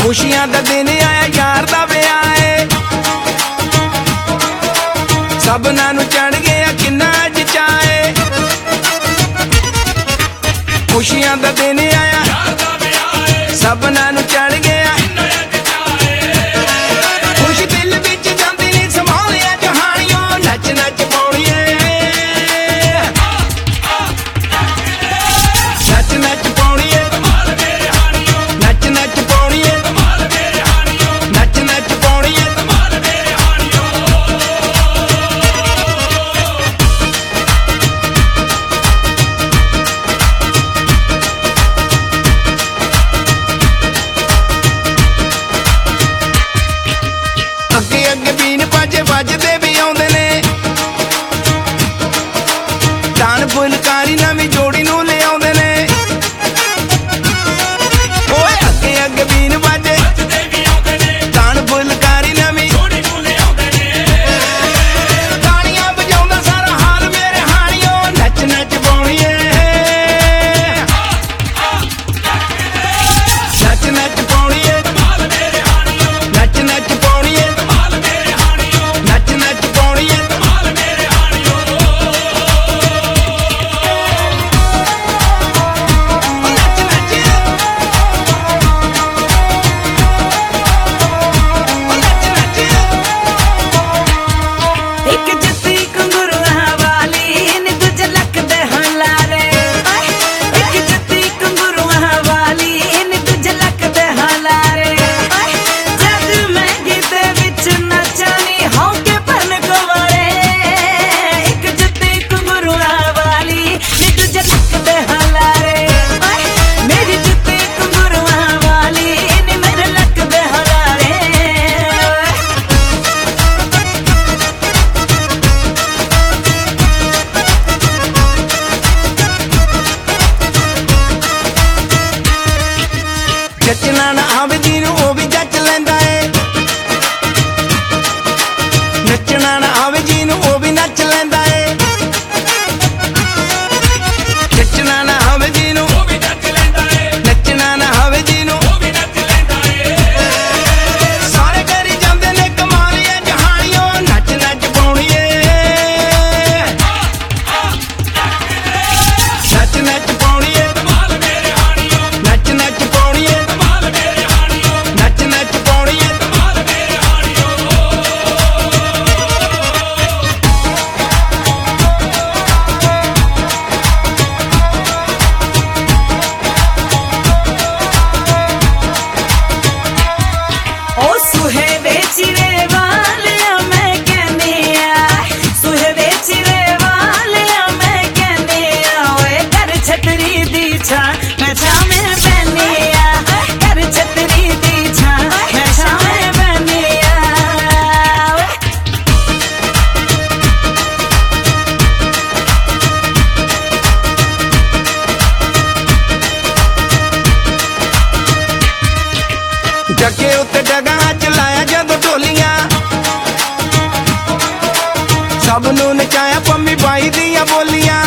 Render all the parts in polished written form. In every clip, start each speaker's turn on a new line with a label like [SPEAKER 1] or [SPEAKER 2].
[SPEAKER 1] खुशियां दा दिन आया यार दा ब्याह है सबना नू चढ़ गया किन्ना अज चाहे खुशियां दा दिन आया सबना नू चढ़ गया खुश दिल विच जांदी नी संभालिया जहानियों नच नच पौड़िए नच नच पौड़िए नच नच पौड़िए नच नच पौड़िए अगे अगे बीन बाजे बजदे भी आउंदे ने तान फुलकारी नवीं जोड़ी नू ले आउंदे ने ओए अगे अगे बीन बाजे तान फुलकारी नवीं जोड़ी नू ले आउंदे ने तालियां बजाउंदा सारा हाल मेरे हानियों नच नच पौड़िए नच नच पौड़िए नच नच पौड़िए नच नच पौड़िए नच नच नच
[SPEAKER 2] एक जत्ती घुंघरूआं वाली नी दूजे लक दे हलारे एक जत्ती घुंघरूआं वाली नी दूजे लक दे हलारे जद मैं गीते विच नचानी होके भरन गवारे एक जत्ती घुंघरूआं वाली नी दूजे लक दे हलारे मेरी जत्ती घुंघरूआं वाली नी मेरे लक दे हलारे
[SPEAKER 1] जचना ना आवे जीनू ओ भी जच लैंदा है नचना ना आवे जीनू ओ भी नच लैंदा है जचना ना आवे जीनू ओ भी नच लैंदा है नचना ना आवे जीनू ओ भी नच लैंदा है सारे करी जांदे ने कमालियां जहानियों नच नच पौड़िए नच नच पौड़िए नच नच पौड़िए नच नच पौड़िए
[SPEAKER 2] ओ सुहे दे चिरे वालिया मैं कहनिया सुहे दे चिरे वालिया मैं कहनिया ओए कर छतरी दी छा मैं छामे बनिया कर छतरी दी छा मैं छामे बनिया
[SPEAKER 1] जगे उत्ते डगा चलाया जदों ढोलियां सब नू नचाया पम्मी बाई दियां बोलियां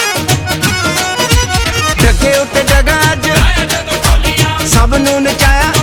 [SPEAKER 1] जगे उत्ते डगा सब नू नचाया